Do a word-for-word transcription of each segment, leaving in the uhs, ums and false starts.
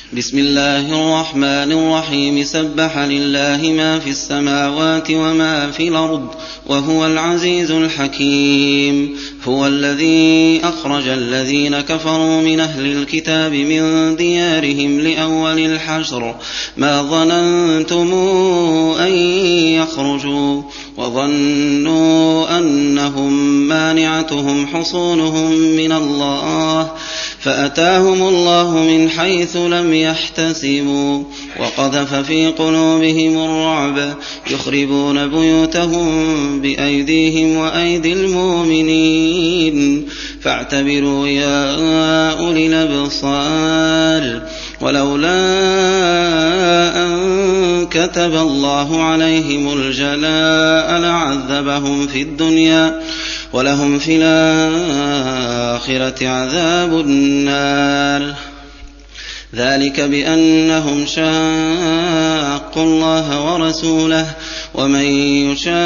بسم الله الرحمن الرحيم سبح لله ما في السماوات وما في الأرض وهو العزيز الحكيم. هو الذي أخرج الذين كفروا من أهل الكتاب من ديارهم لأول الحشر ما ظننتم أن يخرجوا وظنوا أنهم مانعتهم حصونهم من الله فأتاهم الله من حيث لم يحتسبوا وقذف في قلوبهم الرعب يخربون بيوتهم بأيديهم وأيدي المؤمنين فاعتبروا يا أولي الأبصار. ولولا أن كتب الله عليهم الجلاء لعذبهم في الدنيا ولهم في الآخرة عذاب النار. ذلك بأنهم شاقوا الله ورسوله ومن يشاق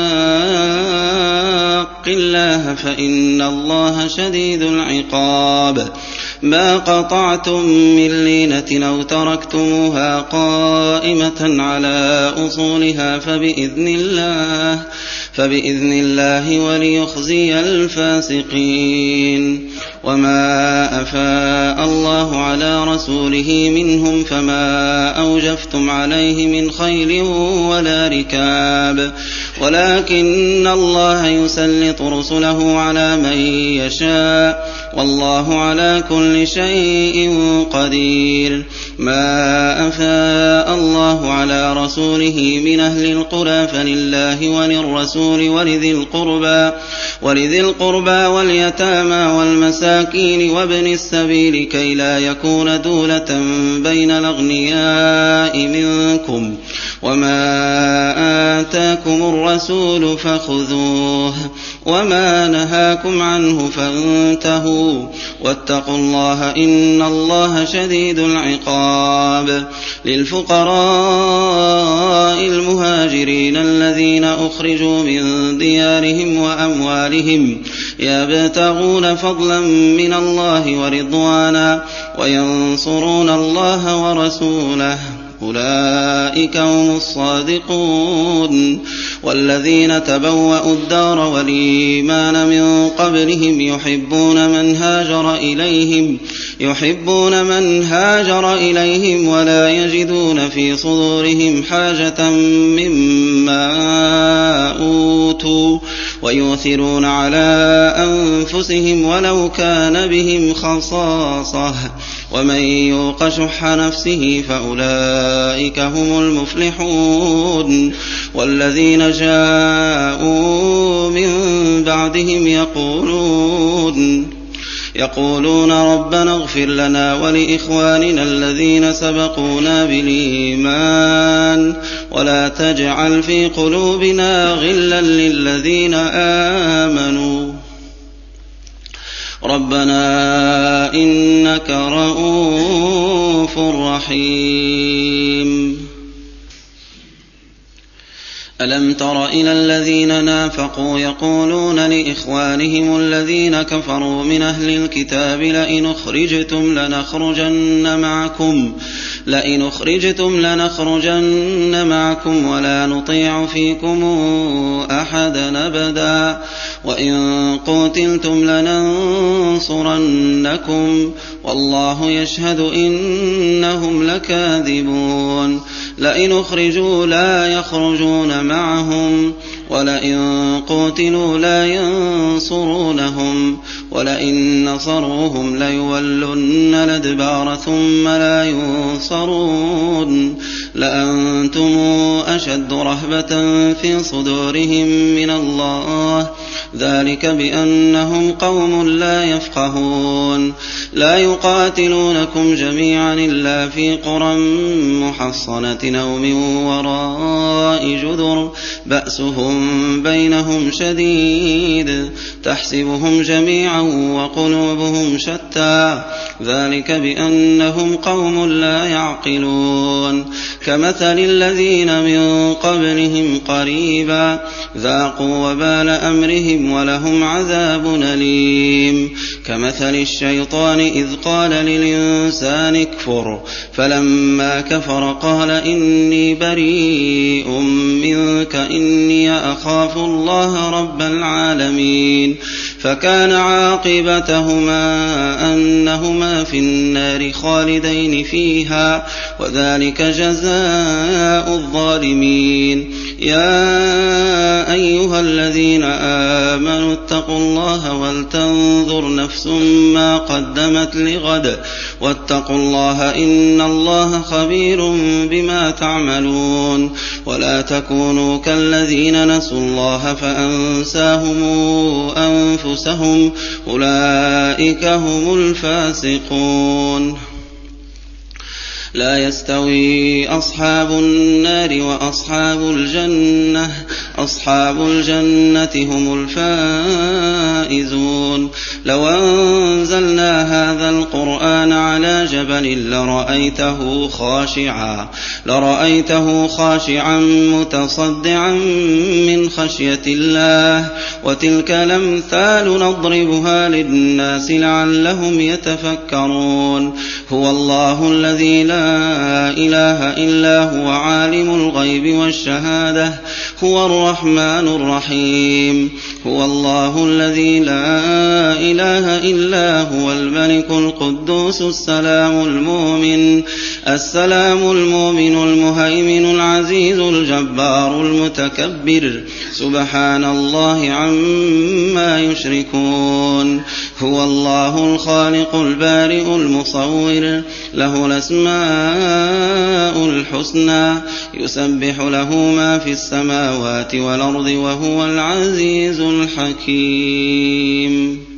الله فإن الله شديد العقاب. ما قطعتم من لينة أو تركتموها قائمة على أصولها فبإذن الله فبإذن الله وليخزي الفاسقين. وما أفاء الله على رسوله منهم فما أوجفتم عليه من خيل ولا ركاب ولكن الله يسلط رسله على من يشاء والله على كل شيء قدير. ما أفاء الله على رسوله من أهل القرى فلله وللرسول ولذي القربى ولذي القربى واليتامى والمساكين وابن السبيل كي لا يكون دولة بين الأغنياء منكم. وما آتاكم الرسول فخذوه وما نهاكم عنه فانتهوا واتقوا الله إن الله شديد العقاب. للفقراء المهاجرين الذين أخرجوا من ديارهم وأموالهم يبتغون فضلا من الله ورضوانا وينصرون الله ورسوله أولئك هم الصادقون. والذين تبوأوا الدار والإيمان من قبلهم يحبون من هاجر إليهم يحبون من هاجر إليهم ولا يجدون في صدورهم حاجة مما أوتوا ويؤثرون على أنفسهم ولو كان بهم خصاصة ومن يوق شح نفسه فأولئك هم المفلحون. والذين جاءوا من بعدهم يقولون يقولون ربنا اغفر لنا ولإخواننا الذين سبقونا بالإيمان ولا تجعل في قلوبنا غلا للذين آمنوا ربنا إنك رؤوف رحيم. ألم تر إلى الذين نافقوا يقولون لإخوانهم الذين كفروا من أهل الكتاب لئن أخرجتم لنخرجن معكم لئن أخرجتم لنخرجن معكم ولا نطيع فيكم أحدا أبدا وإن قتلتم لننصرنكم والله يشهد إنهم لكاذبون. لئن أخرجوا لا يخرجون معهم ولئن قتلوا لا ينصرونهم ولئن نصروهم ليولن الأدبار ثم لا ينصرون. لأنتم أشد رهبة في صدورهم من الله ذلك بأنهم قوم لا يفقهون. لا يقاتلونكم جميعا إلا في قرى محصنة أو من وراء جدر بأسهم بينهم شديد تحسبهم جميعا وقلوبهم شتى ذلك بأنهم قوم لا يعقلون. كمثل الذين من قبلهم قريبا ذاقوا وبال أمرهم ربهم ولهم عذاب أليم كمثل الشيطان إذ قال للإنسان اكفر فلما كفر قال إني بريء منك إني أخاف الله رب العالمين فكان عاقبتهما أنهما في النار خالدين فيها وذلك جزاء الظالمين يا أيها الذين آمنوا اتقوا الله ولتنظر نفس ما قدمت لغد واتقوا الله إن الله خبير بما تعملون ولا تكونوا كالذين نسوا الله فأنساهم أنفسهم أولئك هم الفاسقون لا يستوي أصحاب النار وأصحاب الجنة أصحاب الجنة هم الفائزون لو أنزلنا هذا القرآن على جبل لرأيته خاشعا لرأيته خاشعا متصدعا من خشية الله وتلك الأمثال نضربها للناس لعلهم يتفكرون هو الله الذي لا لا إله إلا هو عالم الغيب والشهادة هو الرحمن الرحيم هو الله الذي لا إله إلا هو الملك القدوس السلام المؤمن السلام المؤمن المهيمن العزيز الجبار المتكبر سبحان الله عما يشركون هو الله الخالق البارئ المصور له الأسماء الحسنى يسبح له ما في السماوات والأرض وهو العزيز الحكيم